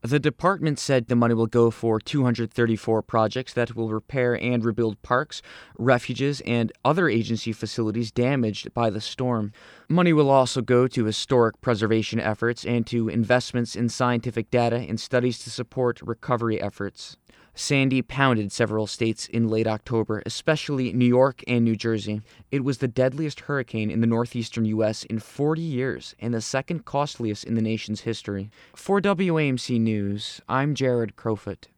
The department said the money will go for 234 projects that will repair and rebuild parks, refuges, and other agency facilities damaged by the storm. Money will also go to historic preservation efforts and to investments in scientific data and studies to support recovery efforts. Sandy pounded several states in late October, especially New York and New Jersey. It was the deadliest hurricane in the northeastern U.S. in 40 years and the second costliest in the nation's history. For WAMC News, I'm Jared Crowfoot.